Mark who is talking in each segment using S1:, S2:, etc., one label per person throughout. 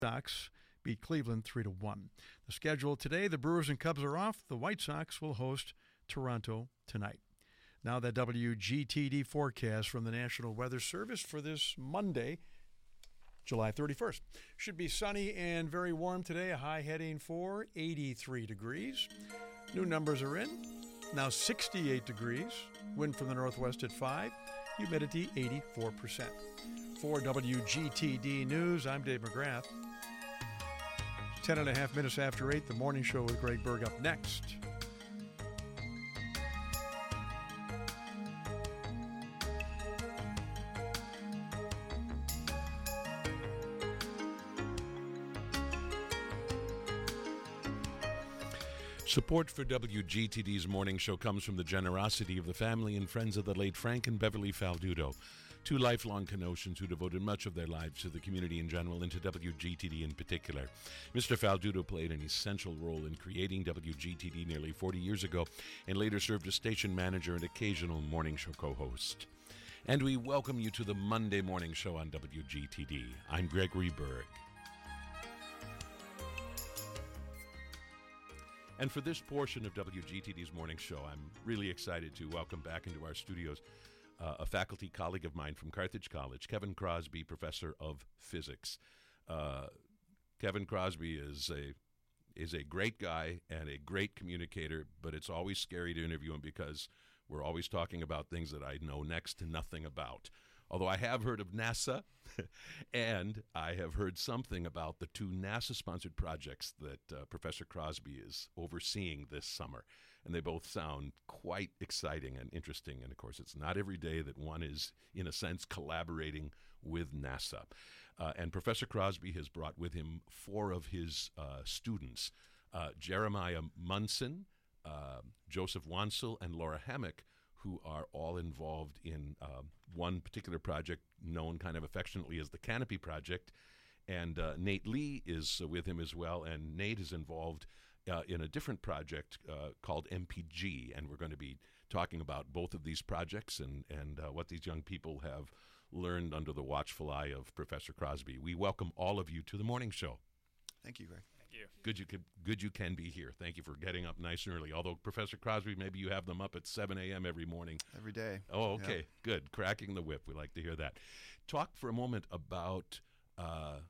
S1: Sox beat Cleveland 3-1. The schedule today, the Brewers and Cubs are off. The White Sox will host Toronto tonight. Now the WGTD forecast from the National Weather Service for this Monday, July 31st. Should be sunny and very warm today, a high heading for 83 degrees. New numbers are in. Now 68 degrees. Wind from the northwest at 5. Humidity 84%. For WGTD News, I'm Dave McGrath. 10 and a half minutes after 8, the morning show with Greg Berg up next.
S2: Support for WGTD's morning show comes from the generosity of the family and friends of the late Frank and Beverly Faldudo, two lifelong Kenosans who devoted much of their lives to the community in general and to WGTD in particular. Mr. Faldudo played an essential role in creating WGTD nearly 40 years ago and later served as station manager and occasional morning show co-host. And we welcome you to the Monday morning show on WGTD. I'm Gregory Berg. And for this portion of WGTD's morning show, I'm really excited to welcome back into our studios a faculty colleague of mine from Carthage College, Kevin Crosby, professor of physics. Kevin Crosby is a great guy and a great communicator, but it's always scary to interview him because we're always talking about things that I know next to nothing about. Although I have heard of NASA, and I have heard something about the two NASA-sponsored projects that Professor Crosby is overseeing this summer. And they both sound quite exciting and interesting. And, of course, it's not every day that one is, in a sense, collaborating with NASA. And Professor Crosby has brought with him four of his students, Jeremiah Munson, Joseph Wansel, and Laura Hammock, who are all involved in one particular project known kind of affectionately as the Canopy Project. And Nate Lee is with him as well, and Nate is involved in a different project called MPG, and we're going to be talking about both of these projects and what these young people have learned under the watchful eye of Professor Crosby. We welcome all of you to the morning show.
S3: Thank you, Greg.
S4: You.
S2: Good you can be here. Thank you for getting up nice and early. Although, Professor Crosby, maybe you have them up at 7 a.m. every morning.
S3: Every day.
S2: Oh, okay. Yeah. Good. Cracking the whip. We like to hear that. Talk for a moment about the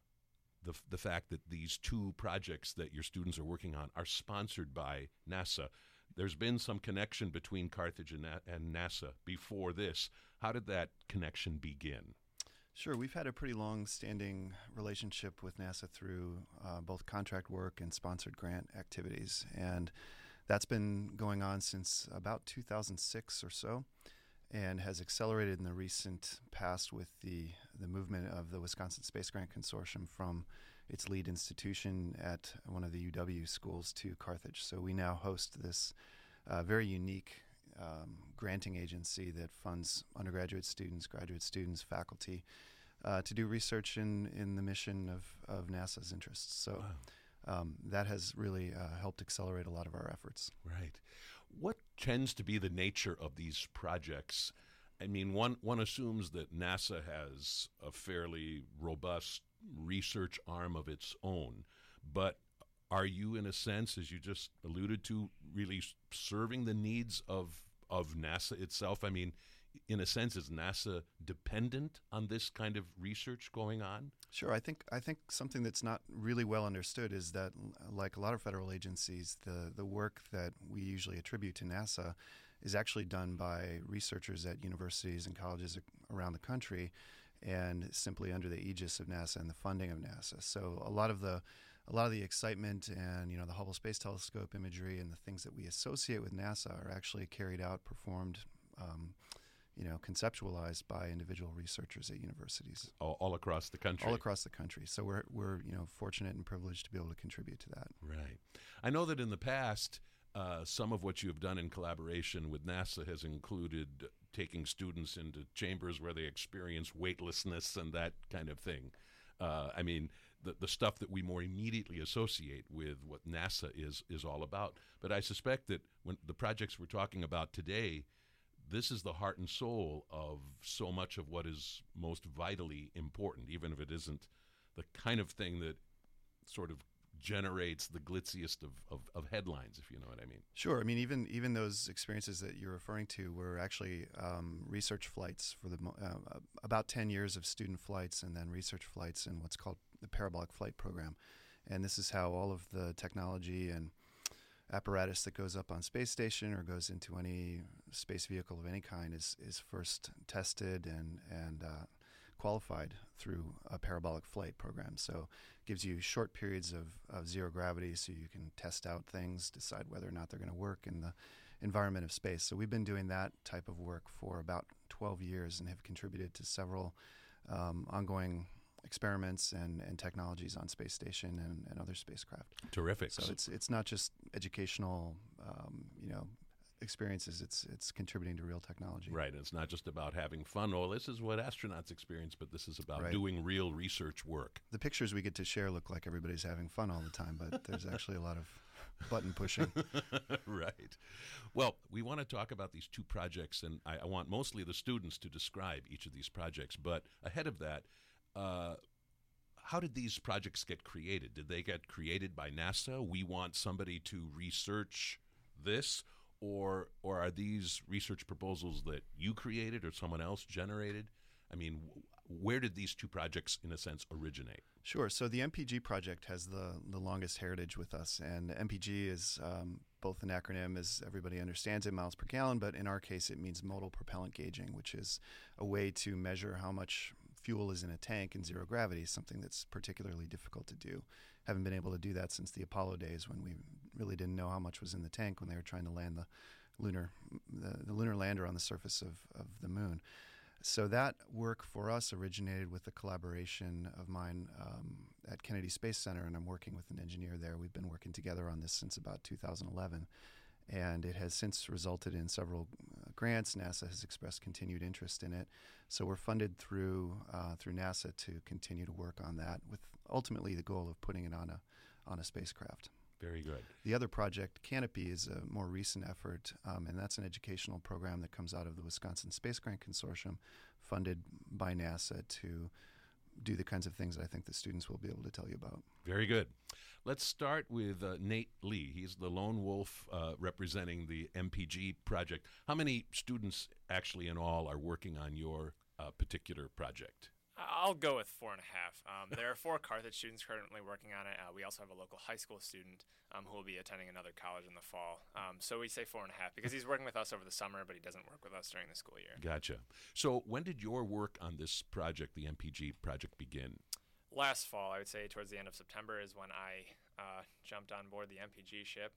S2: fact that these two projects that your students are working on are sponsored by NASA. There's been some connection between Carthage and NASA before this. How did that connection begin?
S3: Sure. We've had a pretty long-standing relationship with NASA through both contract work and sponsored grant activities, and that's been going on since about 2006 or so, and has accelerated in the recent past with the movement of the Wisconsin Space Grant Consortium from its lead institution at one of the UW schools to Carthage. So we now host this very unique granting agency that funds undergraduate students, graduate students, faculty to do research in the mission of NASA's interests. So that has really helped accelerate a lot of our efforts.
S2: Right. What tends to be the nature of these projects? I mean, one assumes that NASA has a fairly robust research arm of its own, but are you, in a sense, as you just alluded to, really serving the needs of NASA itself? I mean, in a sense, is NASA dependent on this kind of research going on?
S3: Sure. I think something that's not really well understood is that, like a lot of federal agencies, the work that we usually attribute to NASA is actually done by researchers at universities and colleges around the country, and simply under the aegis of NASA and the funding of NASA. So a lot of the excitement and the Hubble Space Telescope imagery and the things that we associate with NASA are actually carried out, performed, conceptualized by individual researchers at universities
S2: all across the country.
S3: All across the country. So we're fortunate and privileged to be able to contribute to that.
S2: Right. I know that in the past, some of what you have done in collaboration with NASA has included taking students into chambers where they experience weightlessness and that kind of thing. I mean, the stuff that we more immediately associate with what NASA is all about. But I suspect that when the projects we're talking about today, this is the heart and soul of so much of what is most vitally important, even if it isn't the kind of thing that sort of generates the glitziest of headlines, if you know what I mean.
S3: Sure. I mean, even those experiences that you're referring to were actually research flights for about 10 years of student flights and then research flights in what's called the Parabolic Flight Program. And this is how all of the technology and apparatus that goes up on space station or goes into any space vehicle of any kind is first tested and qualified through a parabolic flight program. So it gives you short periods of zero gravity so you can test out things, decide whether or not they're going to work in the environment of space. So we've been doing that type of work for about 12 years and have contributed to several ongoing experiments and technologies on space station and other spacecraft.
S2: Terrific.
S3: So it's not just educational, experiences. It's contributing to real technology.
S2: Right. It's not just about having fun. Oh, this is what astronauts experience, but this is about doing real research work.
S3: The pictures we get to share look like everybody's having fun all the time, but there's actually a lot of button pushing.
S2: Right. Well, we want to talk about these two projects, and I want mostly the students to describe each of these projects. But ahead of that, how did these projects get created? Did they get created by NASA? We want somebody to research this, or are these research proposals that you created or someone else generated? I mean, where did these two projects, in a sense, originate?
S3: Sure. So the MPG project has the longest heritage with us, and MPG is both an acronym, as everybody understands it, miles per gallon, but in our case it means modal propellant gauging, which is a way to measure how much fuel is in a tank in zero gravity, something that's particularly difficult to do. Haven't been able to do that since the Apollo days when we really didn't know how much was in the tank when they were trying to land the lunar lander on the surface of the moon. So that work for us originated with a collaboration of mine at Kennedy Space Center, and I'm working with an engineer there. We've been working together on this since about 2011, and it has since resulted in several grants. NASA has expressed continued interest in it, so we're funded through NASA to continue to work on that, with ultimately the goal of putting it on a spacecraft.
S2: Very good.
S3: The other project, Canopy, is a more recent effort, and that's an educational program that comes out of the Wisconsin Space Grant Consortium, funded by NASA to do the kinds of things I think the students will be able to tell you about.
S2: Very good. Let's start with Nate Lee. He's the lone wolf representing the MPG project. How many students actually in all are working on your particular project?
S4: I'll go with 4.5. There are 4 Carthage students currently working on it. We also have a local high school student who will be attending another college in the fall. So we say 4.5 because he's working with us over the summer, but he doesn't work with us during the school year.
S2: Gotcha. So when did your work on this project, the MPG project, begin?
S4: Last fall, I would say towards the end of September is when I jumped on board the MPG ship.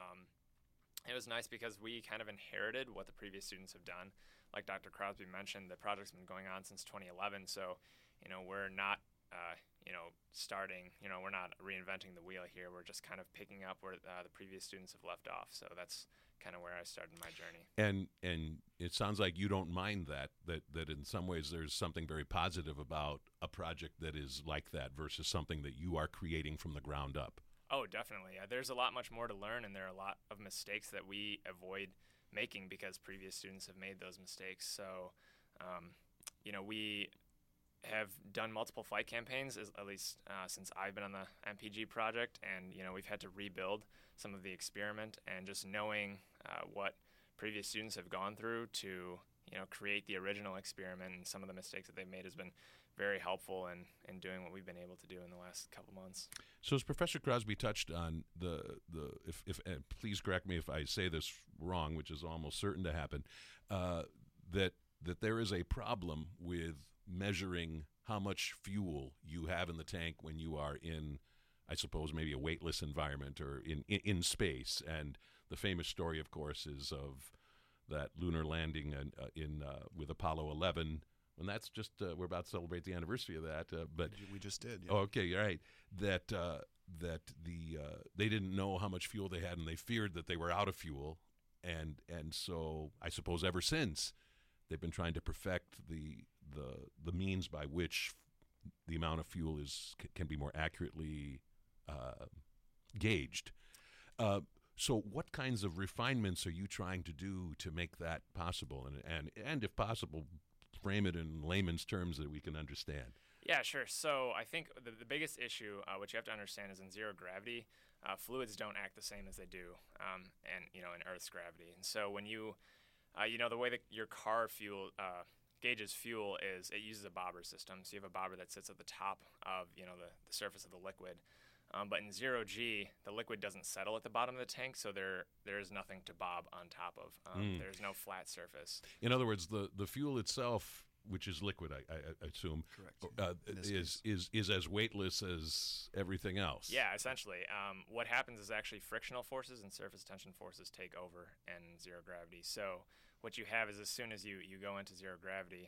S4: It was nice because we kind of inherited what the previous students have done. Like Dr. Crosby mentioned, the project's been going on since 2011, so we're not starting, we're not reinventing the wheel here. We're just kind of picking up where the previous students have left off. So that's kind of where I started my journey.
S2: And it sounds like you don't mind that in some ways there's something very positive about a project that is like that versus something that you are creating from the ground up.
S4: Oh, definitely. There's a lot much more to learn, and there are a lot of mistakes that we avoid making because previous students have made those mistakes. So, we have done multiple flight campaigns, at least since I've been on the MPG project, and we've had to rebuild some of the experiment, and just knowing what previous students have gone through to create the original experiment and some of the mistakes that they've made has been very helpful in doing what we've been able to do in the last couple months.
S2: So as Professor Crosby touched on if please correct me if I say this wrong, which is almost certain to happen, that there is a problem with measuring how much fuel you have in the tank when you are in, I suppose, maybe a weightless environment or in space. And the famous story, of course, is of that lunar landing with Apollo 11. And that's just we're about to celebrate the anniversary of that. But
S3: we just did. Yeah.
S2: Oh, okay, you're right. That they didn't know how much fuel they had, and they feared that they were out of fuel, and so I suppose ever since they've been trying to perfect the means by which the amount of fuel can be more accurately gauged. So what kinds of refinements are you trying to do to make that possible, and if possible, frame it in layman's terms that we can understand?
S4: Yeah, sure. So I think the biggest issue, what you have to understand, is in zero gravity, fluids don't act the same as they do, and in Earth's gravity. And so when you, the way that your car fuel gauges fuel is it uses a bobber system. So you have a bobber that sits at the top of the surface of the liquid. But in zero G, the liquid doesn't settle at the bottom of the tank, so there is nothing to bob on top of. There's no flat surface.
S2: In other words, the fuel itself, which is liquid, I assume,
S3: correct,
S2: is as weightless as everything else.
S4: Yeah, essentially. What happens is actually frictional forces and surface tension forces take over in zero gravity. So what you have is as soon as you go into zero gravity,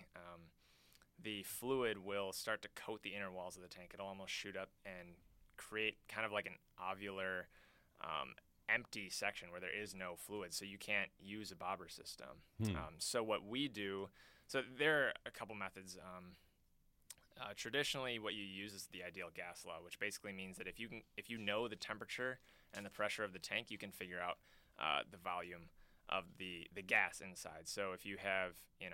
S4: the fluid will start to coat the inner walls of the tank. It'll almost shoot up and create kind of like an ovular empty section where there is no fluid, so you can't use a bobber system. So what we do, so there are a couple methods. Traditionally, what you use is the ideal gas law, which basically means that if you know the temperature and the pressure of the tank, you can figure out the volume of the gas inside. So if you have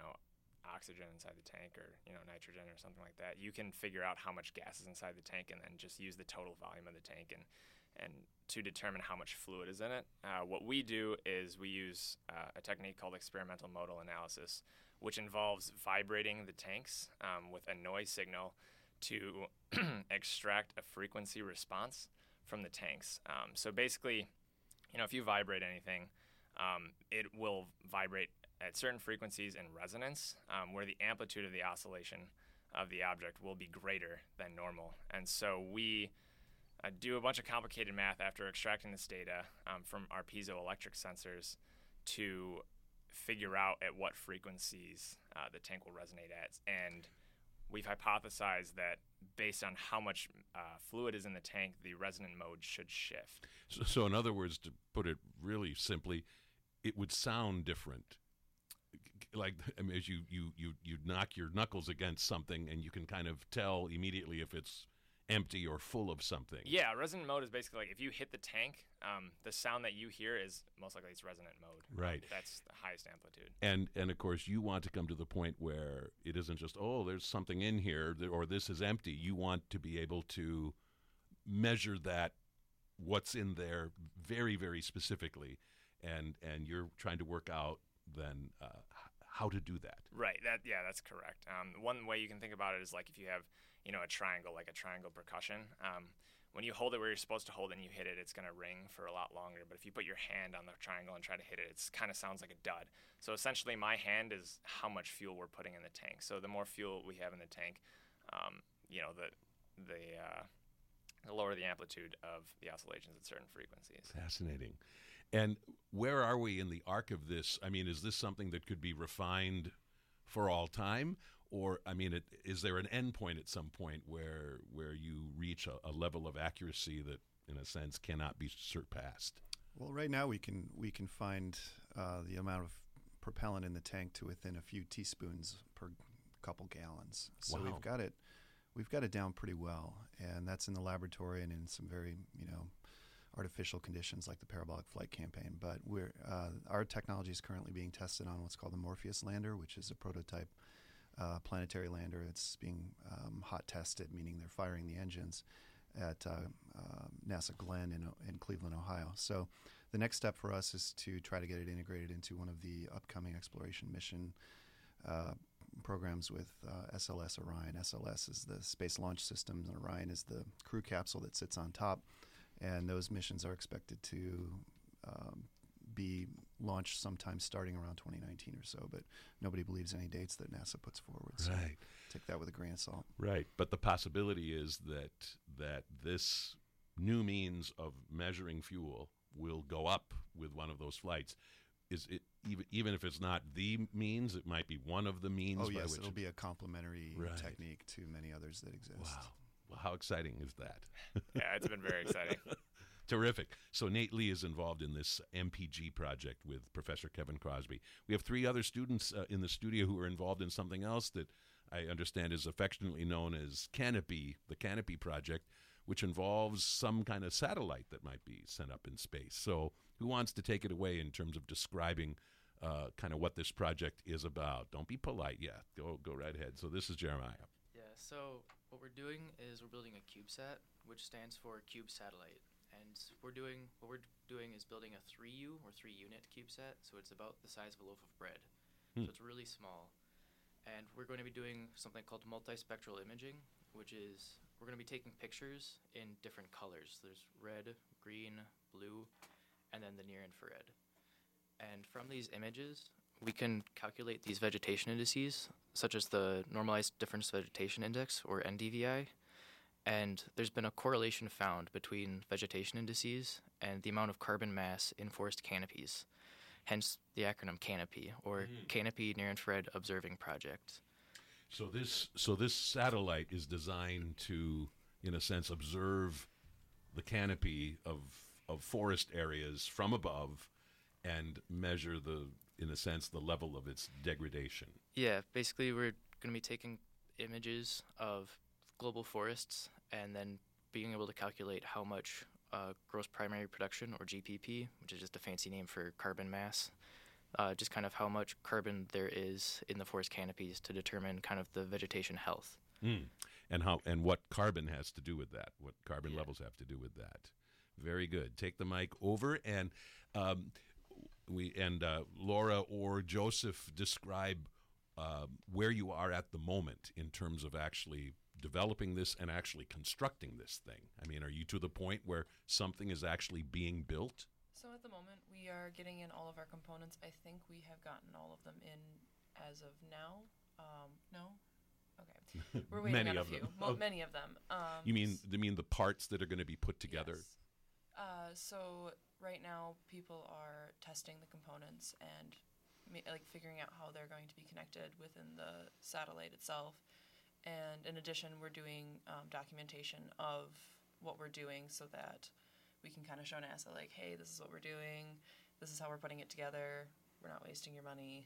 S4: oxygen inside the tank or nitrogen or something like that, you can figure out how much gas is inside the tank and then just use the total volume of the tank and to determine how much fluid is in it. What we do is we use a technique called experimental modal analysis, which involves vibrating the tanks with a noise signal to extract a frequency response from the tanks. So basically, if you vibrate anything, it will vibrate at certain frequencies in resonance, where the amplitude of the oscillation of the object will be greater than normal. And so we do a bunch of complicated math after extracting this data from our piezoelectric sensors to figure out at what frequencies the tank will resonate at. And we've hypothesized that based on how much fluid is in the tank, the resonant mode should shift.
S2: So in other words, to put it really simply, it would sound different. Like, as you knock your knuckles against something and you can kind of tell immediately if it's empty or full of something.
S4: Yeah, resonant mode is basically like if you hit the tank, the sound that you hear is most likely it's resonant mode.
S2: Right.
S4: That's the highest amplitude.
S2: And of course, you want to come to the point where it isn't just, there's something in here, or this is empty. You want to be able to measure that, what's in there very, very specifically, and you're trying to work out then how to do that.
S4: Right. That's correct. One way you can think about it is like if you have, a triangle, like a triangle percussion. When you hold it where you're supposed to hold it and you hit it, it's going to ring for a lot longer. But if you put your hand on the triangle and try to hit it, it kind of sounds like a dud. So essentially, my hand is how much fuel we're putting in the tank. So the more fuel we have in the tank, the lower the amplitude of the oscillations at certain frequencies.
S2: Fascinating. And where are we in the arc of this? I mean, is this something that could be refined for all time? Or, I mean, is there an end point at some point where you reach a level of accuracy that, in a sense, cannot be surpassed?
S3: Well, right now we can find the amount of propellant in the tank to within a few teaspoons per couple gallons. So
S2: wow.
S3: we've got it down pretty well, and that's in the laboratory and in some very artificial conditions like the Parabolic Flight Campaign. But our technology is currently being tested on what's called the Morpheus lander, which is a prototype planetary lander. It's being hot tested, meaning they're firing the engines at NASA Glenn in Cleveland, Ohio. So the next step for us is to try to get it integrated into one of the upcoming exploration mission programs with SLS Orion. SLS is the Space Launch System, and Orion is the crew capsule that sits on top. And those missions are expected to be launched sometime starting around 2019 or so, but nobody believes any dates that NASA puts forward. So
S2: right.
S3: Take that with a grain of salt.
S2: Right, but the possibility is that this new means of measuring fuel will go up with one of those flights. Is it even if it's not the means, it might be one of the means.
S3: Oh
S2: by
S3: yes,
S2: which
S3: it'll be a complementary
S2: right.
S3: technique to many others that exist.
S2: Wow. Well, how exciting is that?
S4: Yeah, it's been very exciting.
S2: Terrific. So Nate Lee is involved in this MPG project with Professor Kevin Crosby. We have 3 other students in the studio who are involved in something else that I understand is affectionately known as Canopy, the Canopy Project, which involves some kind of satellite that might be sent up in space. So who wants to take it away in terms of describing kind of what this project is about? Don't be polite yet. Go right ahead. So this is Jeremiah.
S5: Yeah, So what we're doing is we're building a CubeSat, which stands for Cube Satellite. And what we're doing is building a 3U or 3-unit CubeSat, so it's about the size of a loaf of bread. So it's really small. And we're going to be doing something called multispectral imaging, which is we're going to be taking pictures in different colors. There's red, green, blue, and then the near infrared. And from these images, we can calculate these vegetation indices, such as the Normalized Difference Vegetation Index, or NDVI. And there's been a correlation found between vegetation indices and the amount of carbon mass in forest canopies, hence the acronym CANOPY, or Canopy Near Infrared Observing Project.
S2: So this satellite is designed to, in a sense, observe the canopy of forest areas from above and measure in a sense, the level of its degradation.
S5: Yeah, basically we're going to be taking images of global forests and then being able to calculate how much gross primary production, or GPP, which is just a fancy name for carbon mass, just kind of how much carbon there is in the forest canopies to determine kind of the vegetation health.
S2: And what carbon has to do with that, what carbon levels have to do with that. Very good. Take the mic over, and Laura or Joseph, describe where you are at the moment in terms of actually developing this and actually constructing this thing. I mean, are you to the point where something is actually being built?
S6: So at the moment, we are getting in all of our components. I think we have gotten all of them in as of now. No? Okay. We're waiting on a few. Many of them.
S2: You mean the parts that are going to be put together?
S6: Yes. So right now, people are testing the components and figuring out how they're going to be connected within the satellite itself. And in addition, we're doing documentation of what we're doing so that we can kind of show NASA, like, hey, this is what we're doing. This is how we're putting it together. We're not wasting your money.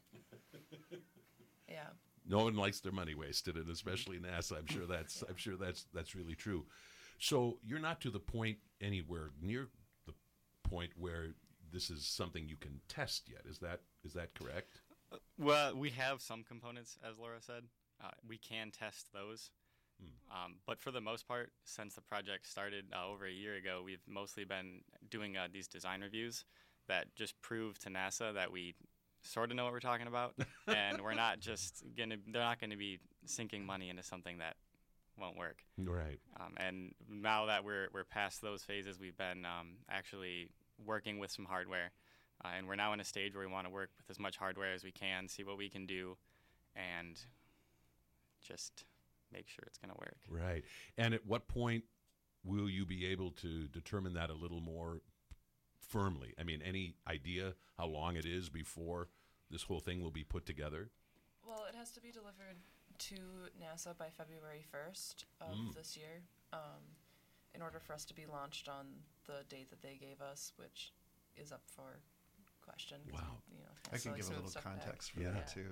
S6: Yeah.
S2: No one likes their money wasted, and especially NASA. I'm sure that's really true. So you're not to the point anywhere near the point where this is something you can test yet. Is that correct?
S7: Well, we have some components, as Laura said. We can test those. But for the most part, since the project started over a year ago, we've mostly been doing these design reviews that just prove to NASA that we sort of know what we're talking about, and we're not just they're not going to be sinking money into something that won't work.
S2: Right.
S7: And now that we're past those phases, we've been actually working with some hardware, and we're now in a stage where we want to work with as much hardware as we can, see what we can do, and just make sure it's going to work.
S2: Right. And at what point will you be able to determine that a little more firmly? I mean, any idea how long it is before this whole thing will be put together?
S6: Well, it has to be delivered to NASA by February 1st of this year in order for us to be launched on the date that they gave us, which is up for question.
S2: Wow.
S3: I can give a little context for that, too.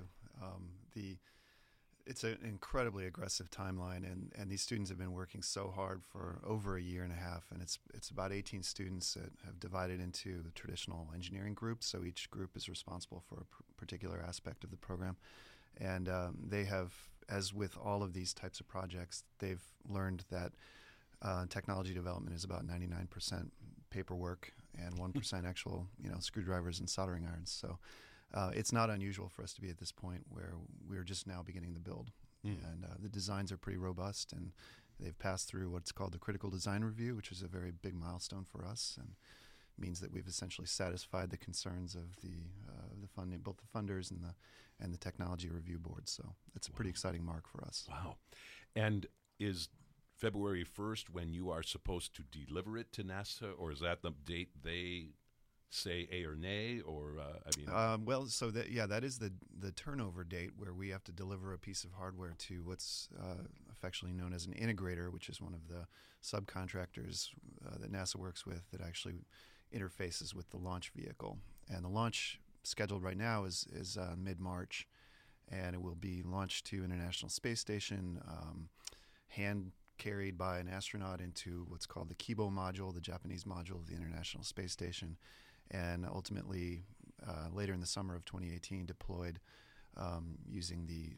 S3: It's an incredibly aggressive timeline, and these students have been working so hard for over a year and a half, and it's about 18 students that have divided into the traditional engineering groups, so each group is responsible for a particular aspect of the program. And they have, as with all of these types of projects, they've learned that technology development is about 99% paperwork and 1% actual, screwdrivers and soldering irons. So it's not unusual for us to be at this point where we're just now beginning the build. And the designs are pretty robust, and they've passed through what's called the Critical Design Review, which is a very big milestone for us, and means that we've essentially satisfied the concerns of the funding, both the funders and the technology review board. So it's a pretty exciting mark for us.
S2: Wow. And is February 1st when you are supposed to deliver it to NASA, or is that the date they say A or nay, or
S3: that is the turnover date where we have to deliver a piece of hardware to what's affectionately known as an integrator, which is one of the subcontractors that NASA works with that actually interfaces with the launch vehicle. And the launch scheduled right now is mid-March, and it will be launched to International Space Station, hand carried by an astronaut into what's called the Kibo module, the Japanese module of the International Space Station, and ultimately later in the summer of 2018 deployed using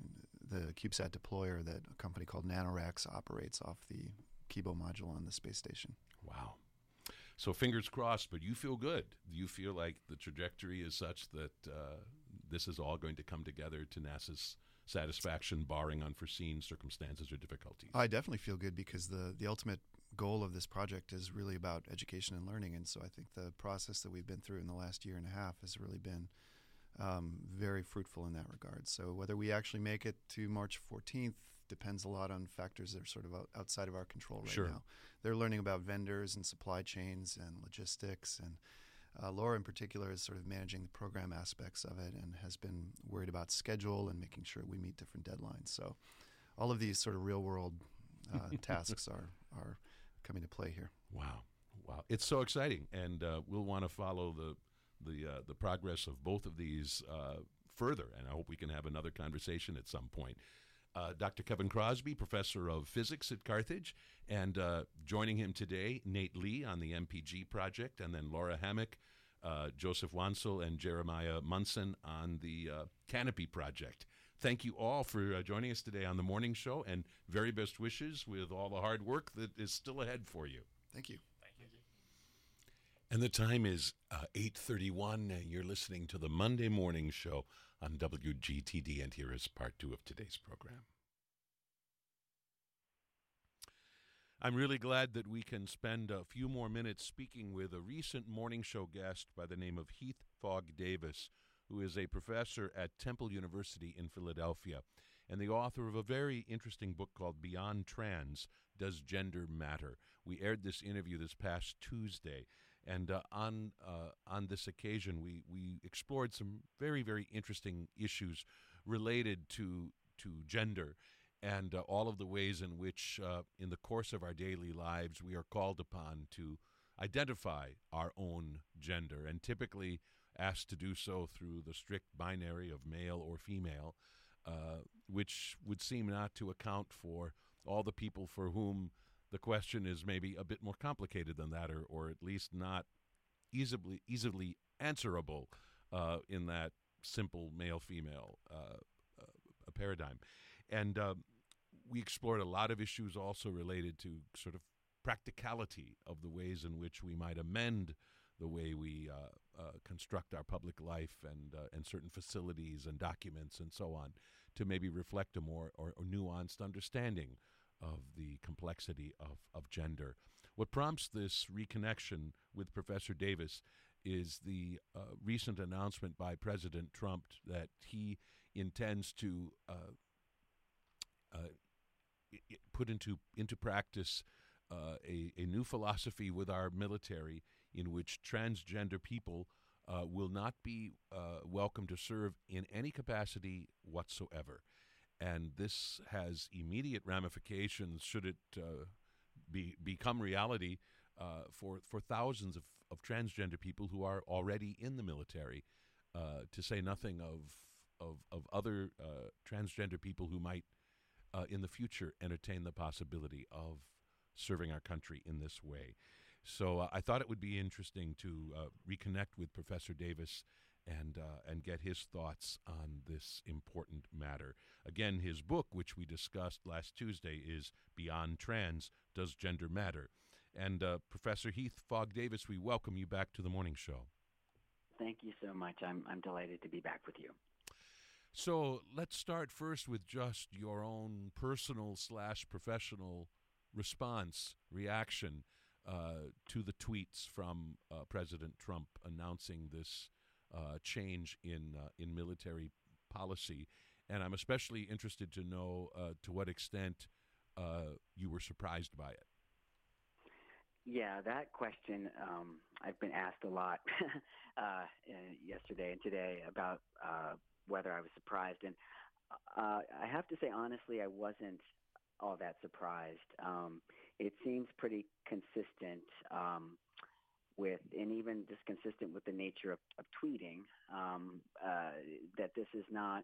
S3: the CubeSat deployer that a company called NanoRacks operates off the Kibo module on the space station.
S2: Wow. So fingers crossed, but you feel good. You feel like the trajectory is such that this is all going to come together to NASA's satisfaction, barring unforeseen circumstances or difficulties.
S3: I definitely feel good because the ultimate goal of this project is really about education and learning, and so I think the process that we've been through in the last year and a half has really been very fruitful in that regard. So whether we actually make it to March 14th depends a lot on factors that are sort of outside of our control right
S2: Sure.
S3: now. They're learning about vendors and supply chains and logistics, and Laura in particular is sort of managing the program aspects of it and has been worried about schedule and making sure we meet different deadlines. So all of these sort of real world tasks are coming to play here.
S2: Wow. It's so exciting, and we'll want to follow the progress of both of these further, and I hope we can have another conversation at some point. Dr. Kevin Crosby, professor of physics at Carthage, and joining him today, Nate Lee on the MPG project, and then Laura Hammock, Joseph Wansel, and Jeremiah Munson on the Canopy project. Thank you all for joining us today on the morning show, and very best wishes with all the hard work that is still ahead for you.
S3: Thank you.
S2: And the time is 8:31, and you're listening to the Monday Morning Show on WGTD, and here is part 2 of today's program. I'm really glad that we can spend a few more minutes speaking with a recent morning show guest by the name of Heath Fogg Davis, who is a professor at Temple University in Philadelphia and the author of a very interesting book called Beyond Trans, Does Gender Matter? We aired this interview this past Tuesday. And on this occasion, we explored some very, very interesting issues related to gender and all of the ways in which, in the course of our daily lives, we are called upon to identify our own gender, and typically asked to do so through the strict binary of male or female, which would seem not to account for all the people for whom the question is maybe a bit more complicated than that, or at least not easily answerable in that simple male-female paradigm. And we explored a lot of issues also related to sort of practicality of the ways in which we might amend the way we construct our public life and certain facilities and documents and so on to maybe reflect a more or nuanced understanding of the complexity of gender. What prompts this reconnection with Professor Davis is the recent announcement by President Trump that he intends to put into practice a new philosophy with our military in which transgender people will not be welcome to serve in any capacity whatsoever. And this has immediate ramifications should it become reality for thousands of transgender people who are already in the military, to say nothing of other transgender people who might in the future entertain the possibility of serving our country in this way. So I thought it would be interesting to reconnect with Professor Davis and get his thoughts on this important matter. Again, his book, which we discussed last Tuesday, is Beyond Trans, Does Gender Matter? And Professor Heath Fogg Davis, we welcome you back to the morning show.
S8: Thank you so much. I'm delighted to be back with you.
S2: So let's start first with just your own personal / professional reaction to the tweets from President Trump announcing this change in military policy. And I'm especially interested to know to what extent you were surprised by it.
S8: Yeah, that question I've been asked a lot yesterday and today about whether I was surprised. And I have to say, honestly, I wasn't all that surprised. It seems pretty consistent with, and even just consistent with the nature of tweeting, that this is not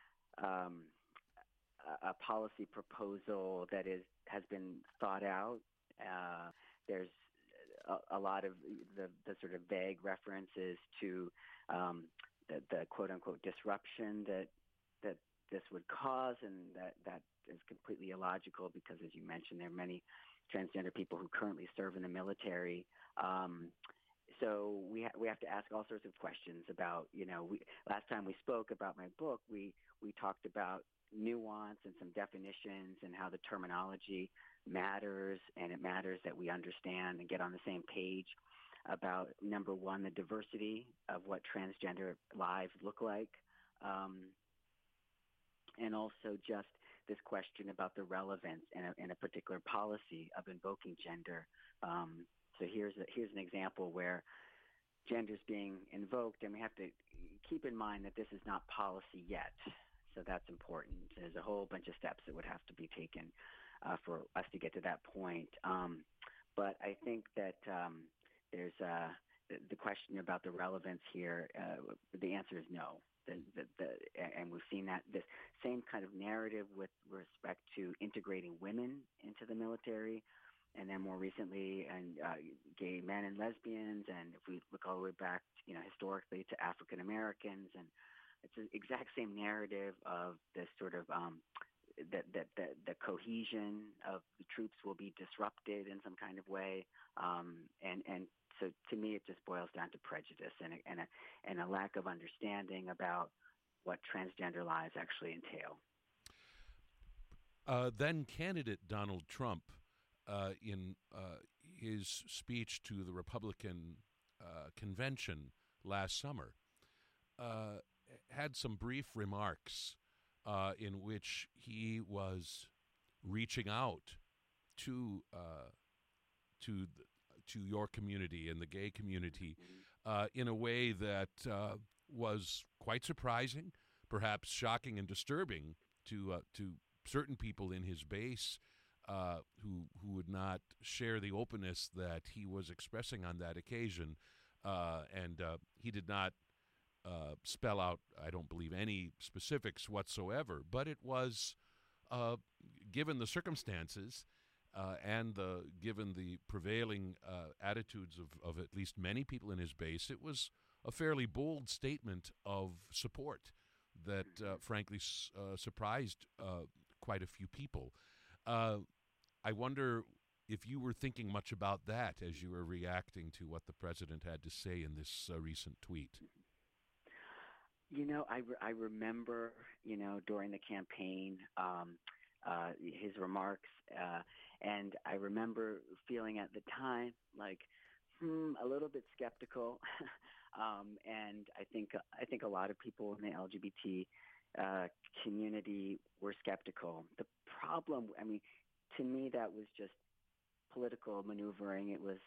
S8: a policy proposal that has been thought out. There's a lot of the sort of vague references to the quote unquote disruption that this would cause, and that is completely illogical because, as you mentioned, there are many transgender people who currently serve in the military. So we have to ask all sorts of questions about, last time we spoke about my book, we talked about nuance and some definitions and how the terminology matters, and it matters that we understand and get on the same page about, number one, the diversity of what transgender lives look like, and also just this question about the relevance in a particular policy of invoking gender. So here's an example where gender is being invoked, and we have to keep in mind that this is not policy yet. So that's important. There's a whole bunch of steps that would have to be taken for us to get to that point. But I think that there's the question about the relevance here. The answer is no. And we've seen that this same kind of narrative with respect to integrating women into the military, and then more recently, and gay men and lesbians, and if we look all the way back, historically to African Americans, and it's the exact same narrative of this sort of the cohesion of the troops will be disrupted in some kind of way, and so to me it just boils down to prejudice and a lack of understanding about what transgender lives actually entail.
S2: Then candidate Donald Trump, in his speech to the Republican convention last summer, had some brief remarks in which he was reaching out to your community and the gay community in a way that was quite surprising, perhaps shocking and disturbing to certain people in his base who would not share the openness that he was expressing on that occasion, and he did not spell out, I don't believe, any specifics whatsoever, but it was, given the circumstances and given the prevailing attitudes of at least many people in his base, it was a fairly bold statement of support that frankly surprised quite a few people. I wonder if you were thinking much about that as you were reacting to what the president had to say in this recent tweet.
S8: I remember, during the campaign, his remarks, and I remember feeling at the time like, a little bit skeptical, and I think a lot of people in the LGBT community were skeptical. The problem, to me, that was just political maneuvering. It was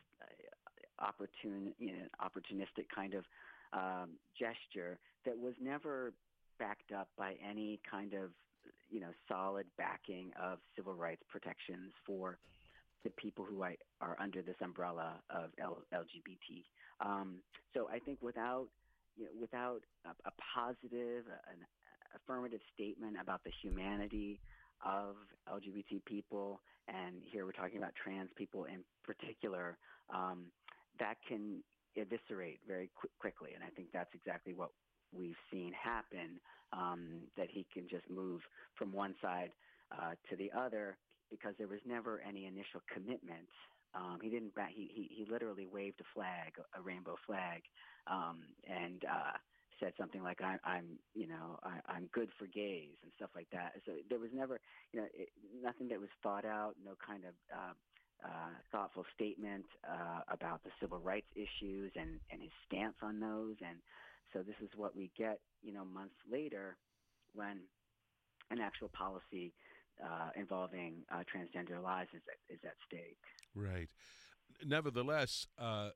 S8: opportunistic kind of gesture that was never backed up by any kind of solid backing of civil rights protections for the people who are under this umbrella of LGBT. So I think without a positive, an affirmative statement about the humanity of LGBT people, and here we're talking about trans people in particular, that can eviscerate very quickly. And I think that's exactly what we've seen happen, that he can just move from one side to the other because there was never any initial commitment. He didn't. He literally waved a flag, a rainbow flag, and said something like I'm good for gays and stuff like that. So there was never nothing that was thought out, no kind of thoughtful statement about the civil rights issues and his stance on those. And so this is what we get months later when an actual policy involving transgender lives is at stake.
S2: Right. Nevertheless,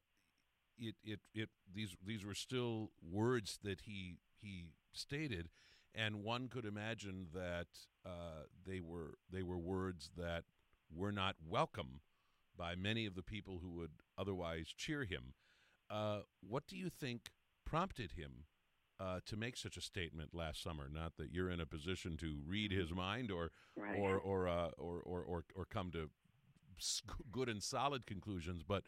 S2: these were still words that he stated, and one could imagine that they were words that were not welcome by many of the people who would otherwise cheer him. What do you think prompted him to make such a statement last summer? Not that you're in a position to read his mind or come to good and solid conclusions, but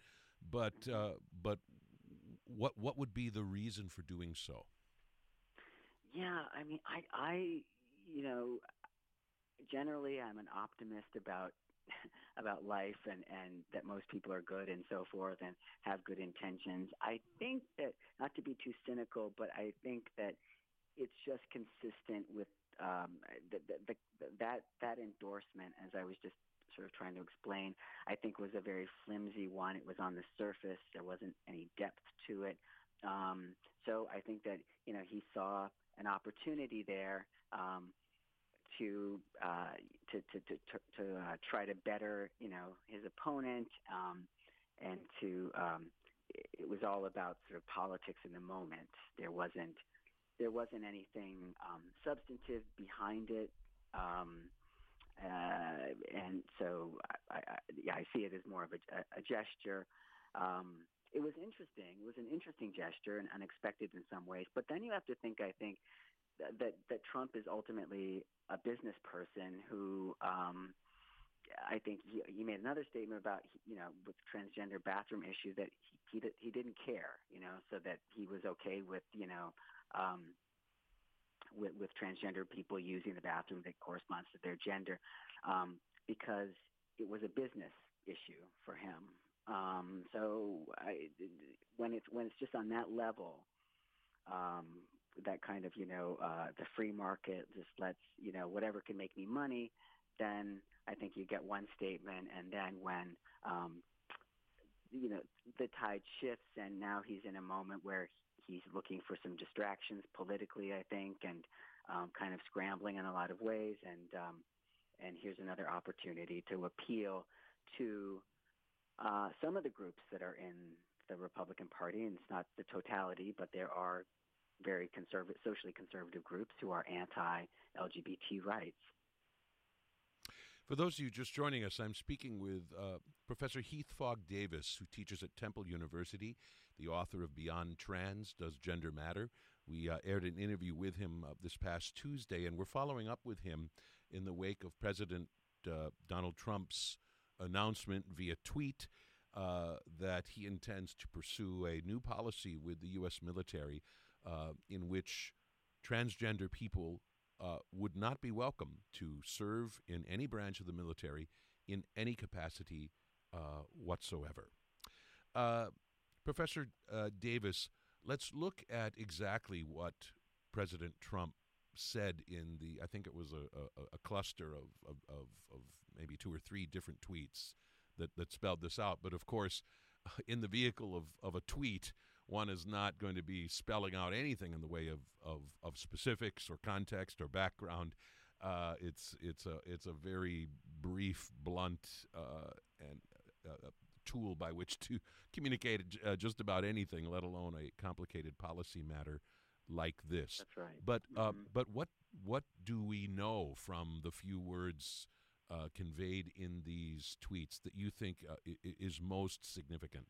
S2: what would be the reason for doing so?
S8: Yeah, I you know, generally I'm an optimist about about life and that most people are good and so forth and have good intentions. I think that, not to be too cynical, but I think that it's just consistent with that endorsement, as I was just sort of trying to explain, I think was a very flimsy one. It was on the surface. There wasn't any depth to it. So I think that, he saw an opportunity there to try to better, his opponent, and to it was all about sort of politics in the moment. There wasn't anything substantive behind it, and so I see it as more of a gesture. It was interesting. It was an interesting gesture and unexpected in some ways. But then you have to think, I think, that Trump is ultimately a business person who, I think he made another statement about, with the transgender bathroom issue that he didn't care, so that he was okay with, with transgender people using the bathroom that corresponds to their gender, because it was a business issue for him. So when it's just on that level, that kind of, the free market just lets, whatever can make me money, then I think you get one statement. And then when, the tide shifts and now he's in a moment where he's looking for some distractions politically, I think, and kind of scrambling in a lot of ways. And here's another opportunity to appeal to some of the groups that are in the Republican Party, and it's not the totality, but there are very socially conservative groups who are anti-LGBT rights.
S2: For those of you just joining us, I'm speaking with Professor Heath Fogg Davis, who teaches at Temple University, the author of Beyond Trans, Does Gender Matter? We aired an interview with him this past Tuesday, and we're following up with him in the wake of President Donald Trump's announcement via tweet that he intends to pursue a new policy with the U.S. military in which transgender people would not be welcome to serve in any branch of the military in any capacity whatsoever. Professor Davis, let's look at exactly what President Trump said in I think it was a cluster of maybe 2 or 3 different tweets that spelled this out. But of course, in the vehicle of a tweet, one is not going to be spelling out anything in the way of specifics or context or background. It's a very brief, blunt, and tool by which to communicate just about anything, let alone a complicated policy matter like this.
S8: That's right.
S2: But what do we know from the few words conveyed in these tweets that you think is most significant?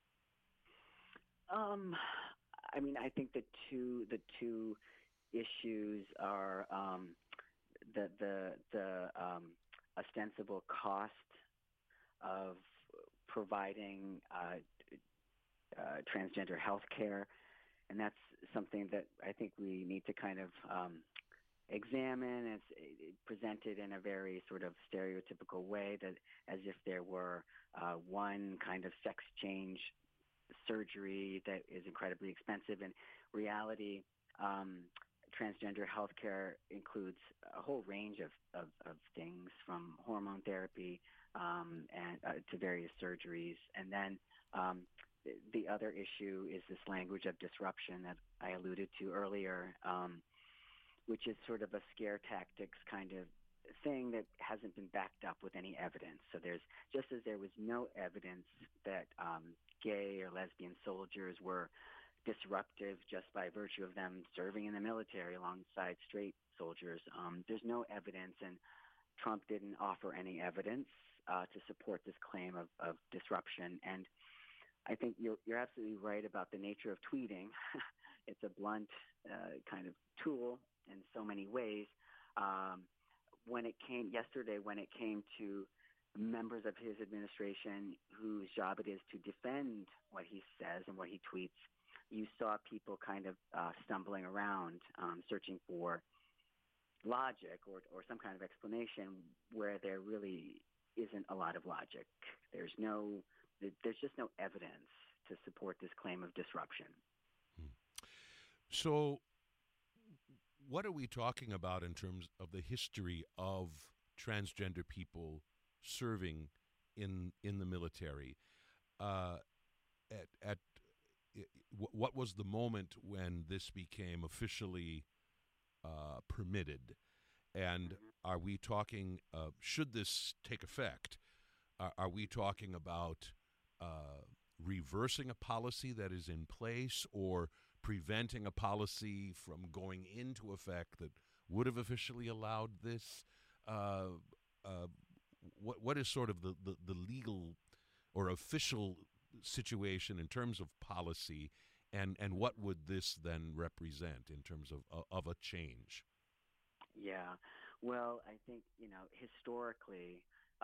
S8: I mean, I think the two issues are the ostensible cost of providing transgender health care, and that's something that I think we need to kind of examine. It's presented in a very sort of stereotypical way, that as if there were one kind of sex change surgery that is incredibly expensive. In reality, transgender healthcare includes a whole range of things, from hormone therapy and to various surgeries. And then the other issue is this language of disruption that I alluded to earlier, which is sort of a scare tactics kind of thing that hasn't been backed up with any evidence. So there's, just as there was no evidence that gay or lesbian soldiers were disruptive just by virtue of them serving in the military alongside straight soldiers, there's no evidence, and Trump didn't offer any evidence to support this claim of disruption. And I think you're absolutely right about the nature of tweeting. It's a blunt kind of tool in so many ways. When it came to members of his administration whose job it is to defend what he says and what he tweets, you saw people kind of stumbling around, searching for logic or some kind of explanation where there really isn't a lot of logic. There's just no evidence to support this claim of disruption.
S2: So, what are we talking about in terms of the history of transgender people serving in the military? What was the moment when this became officially permitted? And are we talking, should this take effect, are we talking about reversing a policy that is in place or preventing a policy from going into effect that would have officially allowed this? What is sort of the legal or official situation in terms of policy, and what would this then represent in terms of a change?
S8: Yeah, well, I think, historically,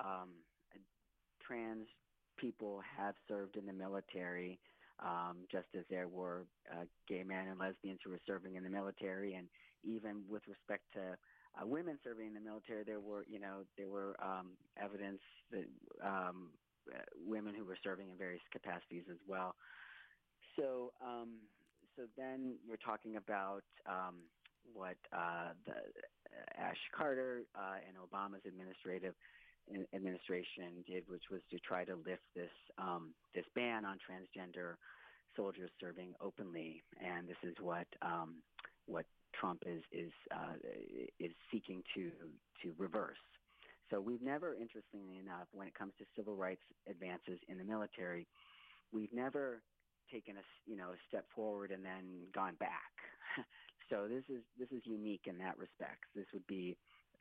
S8: trans people have served in the military, just as there were gay men and lesbians who were serving in the military, and even with respect to women serving in the military, there were evidence that women who were serving in various capacities as well. So then you're talking about what the Ash Carter and Obama's administration did, which was to try to lift this ban on transgender soldiers serving openly, and this is what Trump is seeking to reverse. So we've never, interestingly enough, when it comes to civil rights advances in the military, we've never taken a step forward and then gone back. So this is unique in that respect. This would be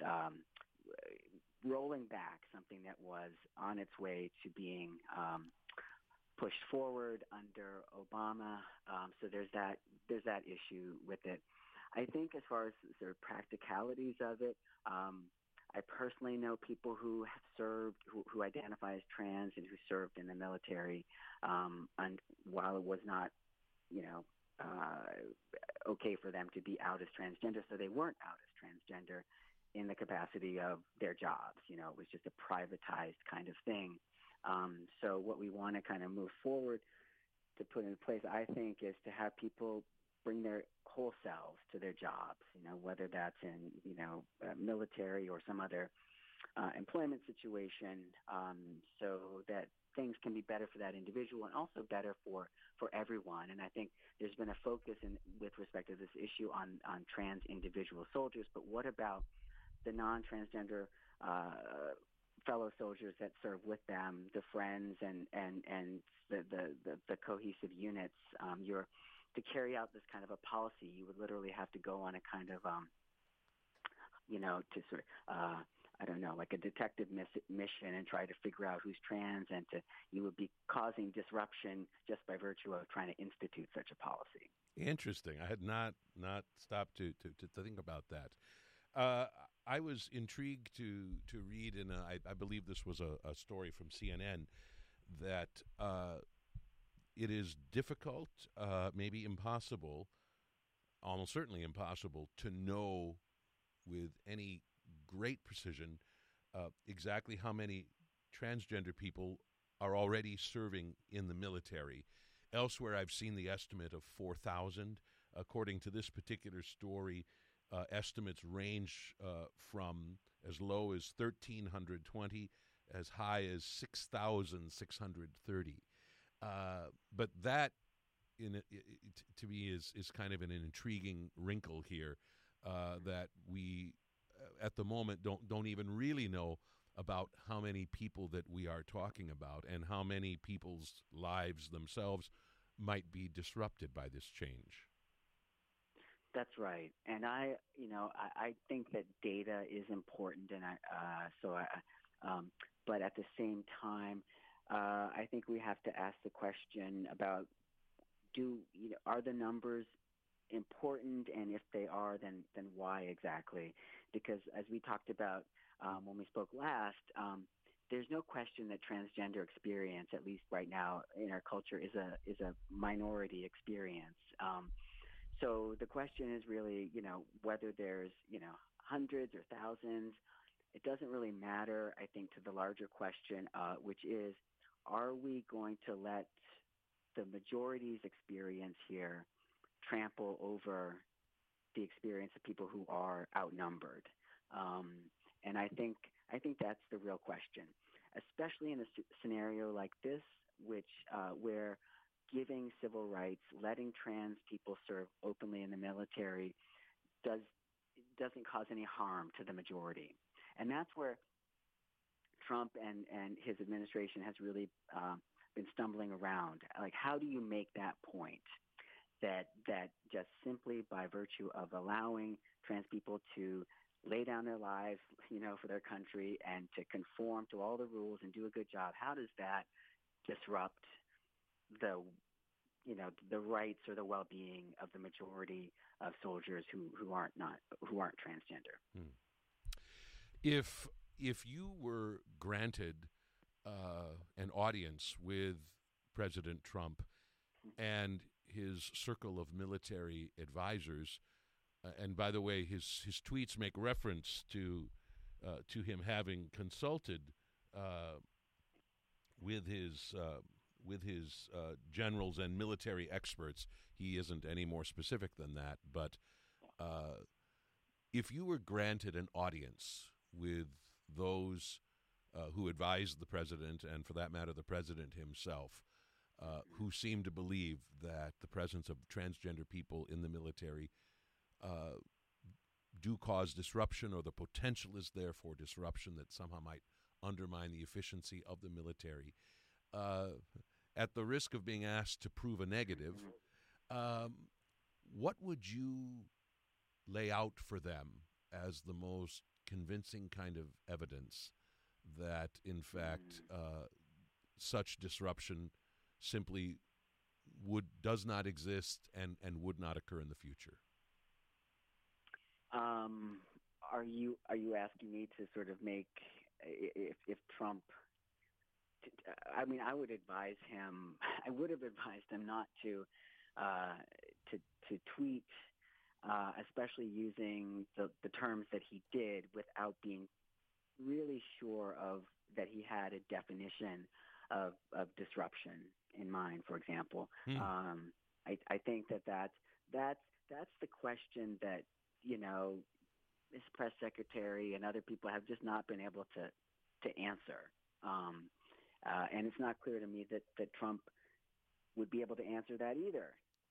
S8: rolling back something that was on its way to being pushed forward under Obama. So there's that issue with it. I think as far as sort of practicalities of it, I personally know people who have served, who identify as trans and who served in the military, and while it was not, okay for them to be out as transgender, so they weren't out as transgender in the capacity of their jobs. It was just a privatized kind of thing. So what we want to kind of move forward to put in place, I think, is to have people bring their whole selves to their jobs, whether that's in, military or some other employment situation, so that things can be better for that individual and also better for everyone. And I think there's been a focus with respect to this issue on trans individual soldiers, but what about the non-transgender fellow soldiers that serve with them, the friends and the cohesive units? To carry out this kind of a policy, you would literally have to go on a kind of, to sort of, like a detective mission and try to figure out who's trans, and you would be causing disruption just by virtue of trying to institute such a policy.
S2: Interesting. I had not stopped to think about that. I was intrigued to read I believe this was a story from CNN, that it is difficult, maybe impossible, almost certainly impossible, to know with any great precision exactly how many transgender people are already serving in the military. Elsewhere, I've seen the estimate of 4,000. According to this particular story, estimates range from as low as 1,320, as high as 6,630. But that, to me, is kind of an intriguing wrinkle here, that we, at the moment, don't even really know about how many people that we are talking about and how many people's lives themselves might be disrupted by this change.
S8: That's right, and I think that data is important, and but at the same time, I think we have to ask the question about are the numbers important, and if they are, then why exactly? Because as we talked about when we spoke last, there's no question that transgender experience, at least right now in our culture, is a minority experience. So the question is really, whether there's, hundreds or thousands. It doesn't really matter, I think, to the larger question, which is, are we going to let the majority's experience here trample over the experience of people who are outnumbered? And I think that's the real question, especially in a scenario like this, which where giving civil rights, letting trans people serve openly in the military doesn't cause any harm to the majority. And that's where Trump and his administration has really been stumbling around. Like, how do you make that point that just simply by virtue of allowing trans people to lay down their lives, for their country and to conform to all the rules and do a good job, how does that disrupt the rights or the well-being of the majority of soldiers who aren't transgender?
S2: If you were granted an audience with President Trump and his circle of military advisors, and by the way, his tweets make reference to him having consulted with his generals and military experts. He isn't any more specific than that. But if you were granted an audience with those who advised the president, and for that matter, the president himself, who seem to believe that the presence of transgender people in the military do cause disruption, or the potential is there for disruption that somehow might undermine the efficiency of the military, at the risk of being asked to prove a negative, what would you lay out for them as the most convincing kind of evidence that, in fact, such disruption simply does not exist and would not occur in the future?
S8: Are you asking me to sort of make, if Trump? I mean, I would advise him. I would have advised him not to tweet, especially using the terms that he did, without being really sure of that he had a definition of disruption in mind. For example, I think that's the question that this press secretary and other people have just not been able to answer. And it's not clear to me that Trump would be able to answer that either.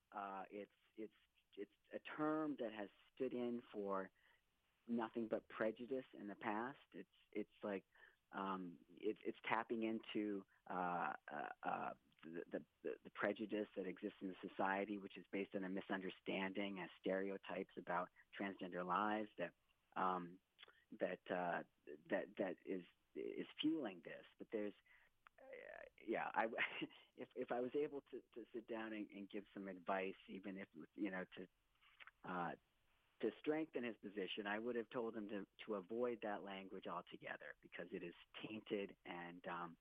S8: It's a term that has stood in for nothing but prejudice in the past. It's like it's tapping into the prejudice that exists in the society, which is based on a misunderstanding and stereotypes about transgender lives that is fueling this. But there's if I was able to sit down and give some advice, even if to strengthen his position, I would have told him to avoid that language altogether, because it is tainted and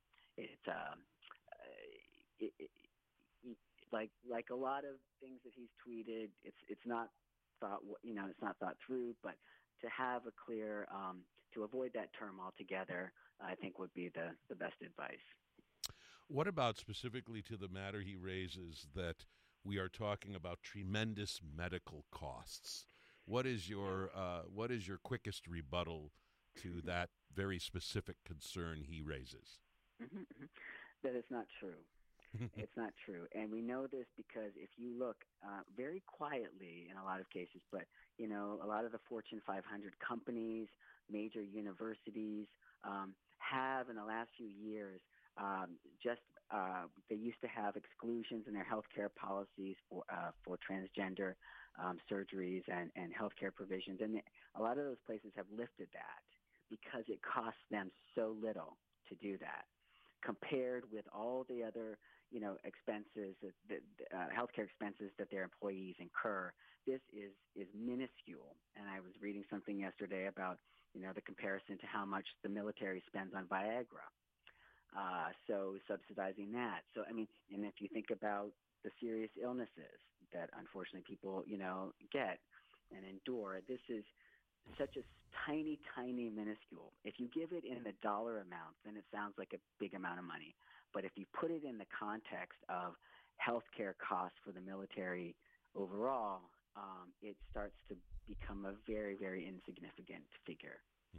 S8: like a lot of things that he's tweeted, it's not thought through. But to have a clear to avoid that term altogether, I think would be the best advice.
S2: What about specifically to the matter he raises that we are talking about tremendous medical costs? What is your quickest rebuttal to that very specific concern he raises?
S8: That it's not true. It's not true. And we know this because if you look very quietly in a lot of cases, but a lot of the Fortune 500 companies, major universities have in the last few years they used to have exclusions in their healthcare policies for transgender surgeries and healthcare provisions, and a lot of those places have lifted that because it costs them so little to do that, compared with all the other expenses, healthcare expenses that their employees incur. This is minuscule. And I was reading something yesterday about the comparison to how much the military spends on Viagra. So subsidizing that. So, I mean, and if you think about the serious illnesses that unfortunately people, get and endure, this is such a tiny, tiny, minuscule. If you give it in the dollar amount, then it sounds like a big amount of money. But if you put it in the context of healthcare costs for the military overall, it starts to become a very, very insignificant figure.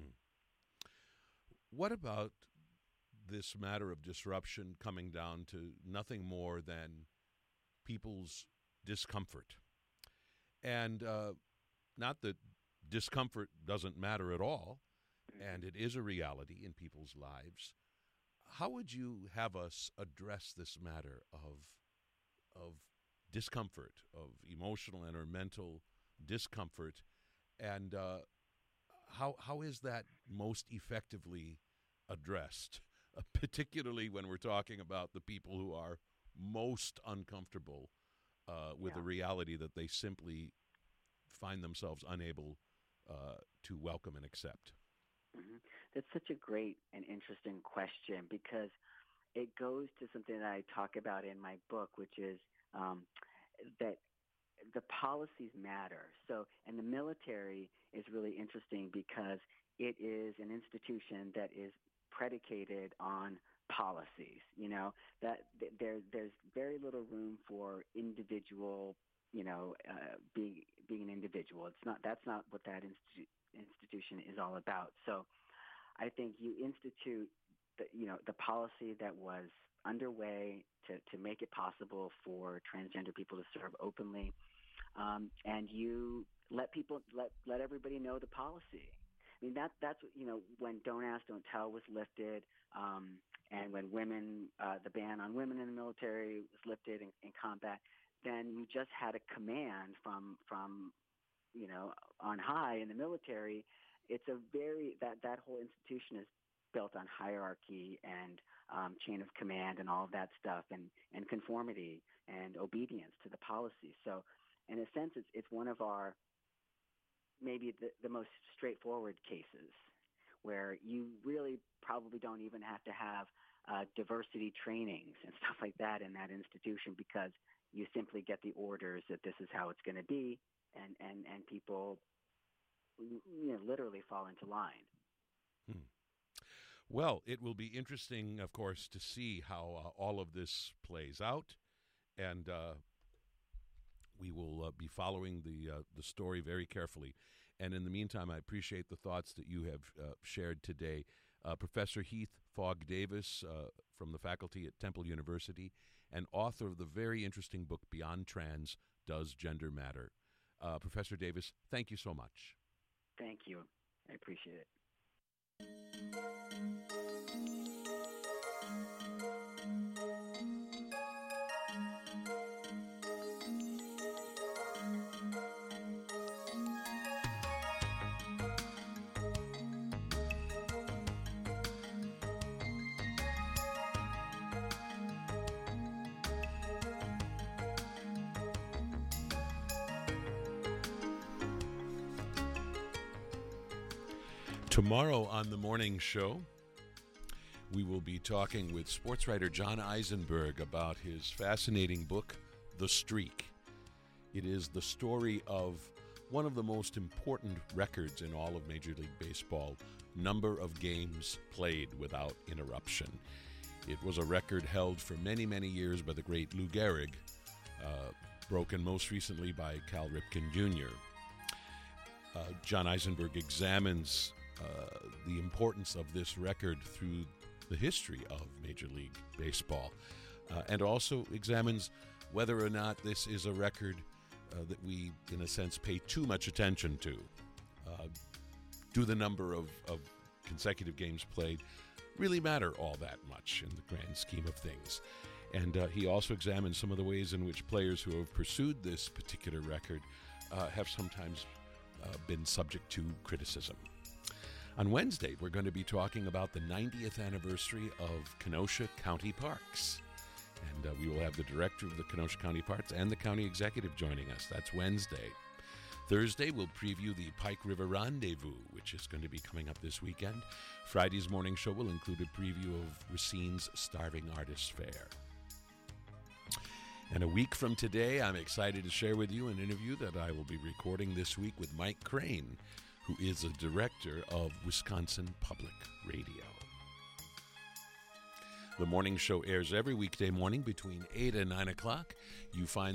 S2: What about this matter of disruption coming down to nothing more than people's discomfort? And not that discomfort doesn't matter at all, and it is a reality in people's lives. How would you have us address this matter of discomfort, of emotional and or mental discomfort, and how is that most effectively addressed, particularly when we're talking about the people who are most uncomfortable with the reality that they simply find themselves unable to welcome and accept?
S8: That's such a great and interesting question, because it goes to something that I talk about in my book, which is that the policies matter. So, and the military is really interesting because it is an institution that is predicated on policies. You know, that there's very little room for individual, being an individual. That's not what that institution is all about. So I think you institute the policy that was underway to make it possible for transgender people to serve openly, and you let everybody know the policy. I mean, that's when Don't Ask, Don't Tell was lifted, and when women, the ban on women in the military was lifted in combat, then you just had a command from on high in the military. It's a that whole institution is built on hierarchy and chain of command and all of that stuff, and conformity and obedience to the policy. So in a sense, it's one of our maybe the most straightforward cases where you really probably don't even have to have diversity trainings and stuff like that in that institution, because you simply get the orders that this is how it's going to be, and people literally fall into line.
S2: Well, it will be interesting, of course, to see how all of this plays out, and we will be following the story very carefully. And in the meantime, I appreciate the thoughts that you have shared today. Professor Heath Fogg Davis from the faculty at Temple University and author of the very interesting book, Beyond Trans, Does Gender Matter? Professor Davis, thank you so much.
S8: Thank you. I appreciate it.
S2: Tomorrow on the morning show, we will be talking with sports writer John Eisenberg about his fascinating book, The Streak. It is the story of one of the most important records in all of Major League Baseball, number of games played without interruption. It was a record held for many, many years by the great Lou Gehrig, broken most recently by Cal Ripken Jr. John Eisenberg examines the importance of this record through the history of Major League Baseball, and also examines whether or not this is a record that we, in a sense, pay too much attention to. Do the number of consecutive games played really matter all that much in the grand scheme of things? And he also examines some of the ways in which players who have pursued this particular record have sometimes been subject to criticism. On Wednesday, we're going to be talking about the 90th anniversary of Kenosha County Parks. And we will have the director of the Kenosha County Parks and the county executive joining us. That's Wednesday. Thursday, we'll preview the Pike River Rendezvous, which is going to be coming up this weekend. Friday's morning show will include a preview of Racine's Starving Artists Fair. And a week from today, I'm excited to share with you an interview that I will be recording this week with Mike Crane, who is a director of Wisconsin Public Radio. The morning show airs every weekday morning between 8 and 9 o'clock. You find